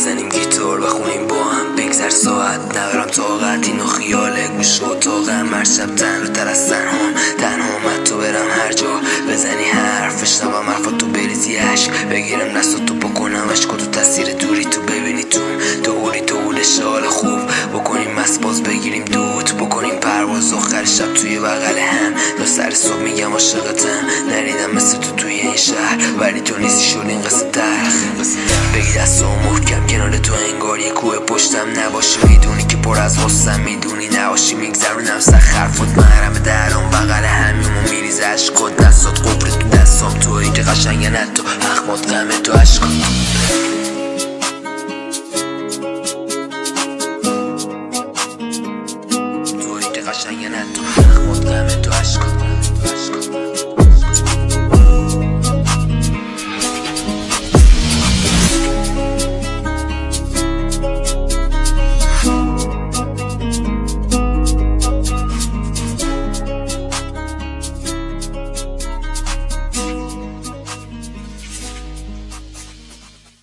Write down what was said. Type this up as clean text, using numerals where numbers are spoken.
بزنیم گیتار بخونیم با هم بگذر ساعت ندارم طاقت اینو خیاله گوش و اتاقم هر شب تنها از تنهام حتی برم هر جا بزنی حرف بشنوم حرفاتو بریزی عشق بگیرم دستاتو بکنم عشق تو تاثیر دوری تو ببینی تو اولی تو اولش حال خوب بکنیم مست باز بگیریم دوت بکنیم پرواز آخر شب توی بغل هم تا سر صبح میگم عاشقتم نریدم مثل تو توی این شهر ولی تو نیستی شد این قصه تلخ بگی دستام محکم کنار تو انگار یه کوه پشتم نباشه میدونی که پر از غصم میدونی نباشی میگذرونم سخت حرفات محرم درام بغل همیمون میریزه عشقات دستات قبره تو دستام تویی که قشنگه نه تو اخمات غمه تو عشقات قشنگه نه تو اخمات غمه تو عشقات